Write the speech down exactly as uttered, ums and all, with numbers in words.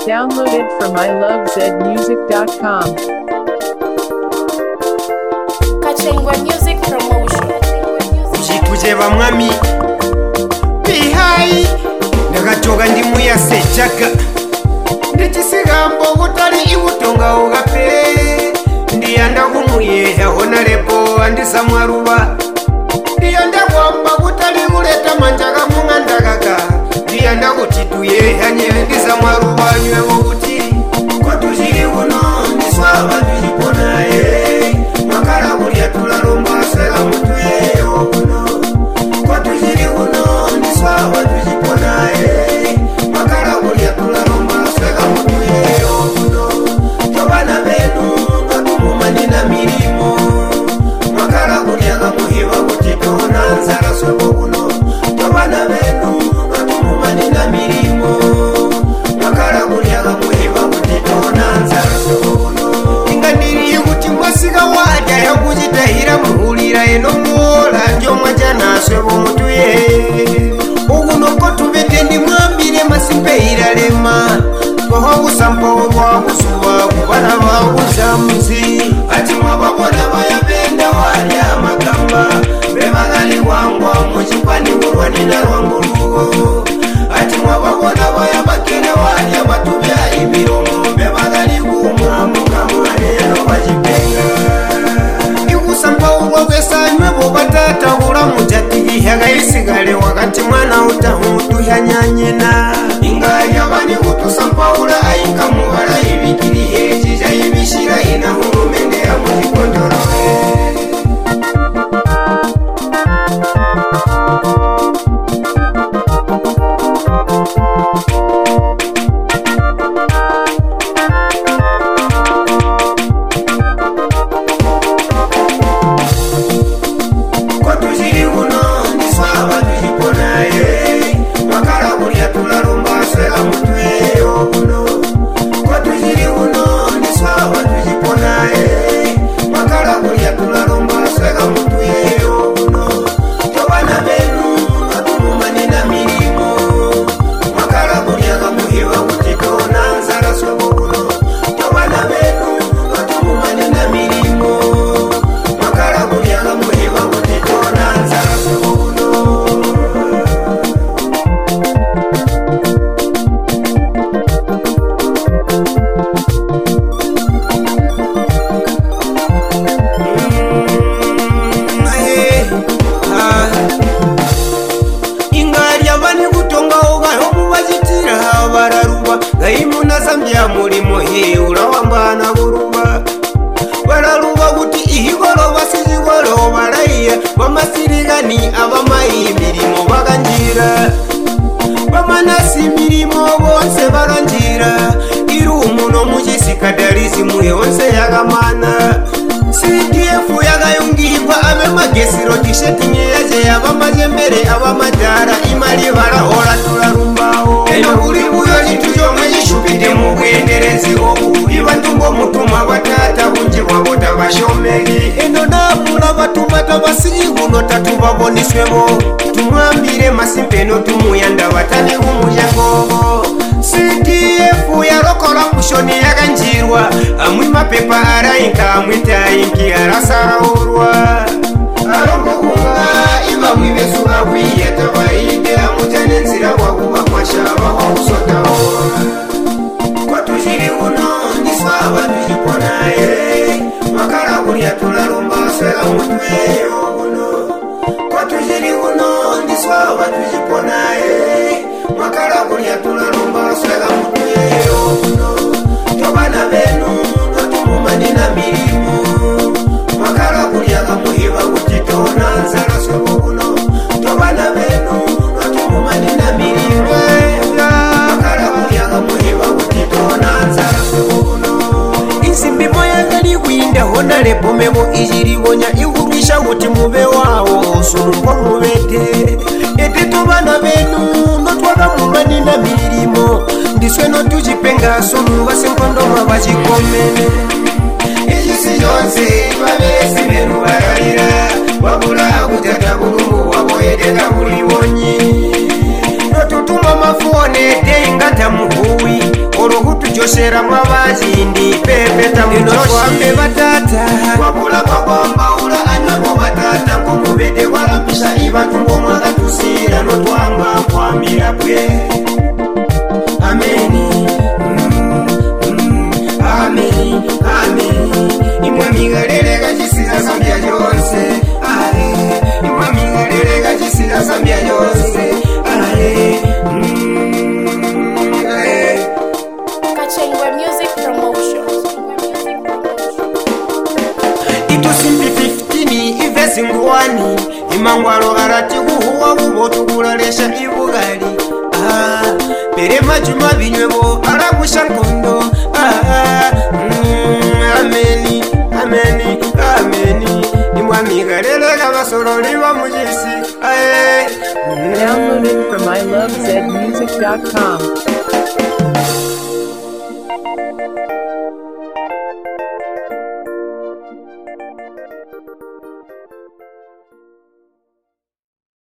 Downloaded from i love z music dot com. Kachengwa Music Promotion. Chikuje bamwami bihai ndakatoka ndimu ya sejaka ndechisigambo kutali ibutonga ugape ndiyanda kumuyeha honorable andisa mwaruba ndiyanda kwamba kutali kuleta manjaka mungandakaka ndiyanda kuti tuyeha nyewe ndisa mwaruba nywewo kuti kwatuzili kuno ndiswaba tuliponaye makala kulya tulalomba sela mutuyeyo kuno kwatuzili kuno ndiswaba tuliponaye makala kulya tulalomba sela mutuyeyo kuno tobana benu ngatumanina milimo makala kulya kamuhiba kuti tona nzala swebo kuno tobana benu ngatumanina milimo makala kulya kamuhiba kuti tona nzala swebo kuno ingandiri kuti mwasika waja yakuzitahira muhulira eno muola njomwa jana swebo mutuye ukunoko tubete ndi mwambire masimpeira lema koho kusampa olwa kusuba kubana bakuzamuzi ati mwababona bayabenda walya magamba bebagali wangwa muchikwani kulwanina lwangulugo ati mwababona bayabakene walya batubya ibiromo bebagali kumwamuka mwanelo bajipenga ikusampa olwa kwesanywe bobatata kulamu jatigihaga isigale wakati mwana utahutuya nyanyena ingaya bani kutusampaula ayinka mubala ibikiri hejija ibishira ina hurumende ya mujikondorowe mulimo hiula wambana kuruba balaluba kuti ihigoloba sizigoloba laiya bamasirigani abamayi milimo bakanjira bamanasi milimo bonse bakanjira irumu no muchisikadalizimu yonse yakamana C D F yakayungibwa abe magesiro tishetinye yaje abamajembere abamadara imali balahola tulalumbawo eno buli buyo chintu chomwe chishupide mu bwenderezi obu ibantumbo mutuma batata bunji bwabota bashomeri eno namula batuma tabasiri kuno tatubaboniswemo tumwambire masimpeno tumuyanda batani kumulyango C D F yarokola kushoni yakanjirwa amwi mapepa arayinka amwitayinki arasaraurwa arongokunga ima mwibesuka kwiya tabainde amutane nzira wakuba kwashaba wakusotawo kwatuzili kuno ndiswaba tujiponaye makala kulya tulalomba swela mutuyeyo kuno kwatuzili kuno ndiswaba tujiponaye makala kulya tulalomba swela mutuyeyo kuno tobana benu natumumanina milimo makala kulya kamuhiba kuti tona nzala swebo kuno tobana benu natumumanina milimo makala kulya kamuhiba kuti tona nzala swebo kuno insimbi moya kali kwinda hona lepo memo ijiribonya ikugisha kuti mube wawo sunumbo mubete ete tobana benu notwaka mumanina milimo ndiswe notujipenga sunu basinkondoma bajikomene ijisi yonse babesi benu baralira wabula kutata bulungu waboyedeka bulibonyi notutuma mafone denga tamuhuwi orohutu joshera mwabazindi pepeta mujoshi batata wabula bagomba ula anyabo batata ngomubede walambisa ibantu ngomwaga tusira notwamba kwamira bwe ameni mm, mm, ameni ameni imwamigalerega jisira zambia yonse ae imwamigalerega jisira zambia yonse ae mm, ae Kachengwe Music Promotion. itusimbi fifteen ivesi nguwani imangwalo arati kuhuwa kubotukulalesha ibugali ah, pere majuma binywebo aragusha nkondo ah, mm, ameni ameni ameni imwamigalerega basololi bamujisi ae Downloaded from I love zed music dot com.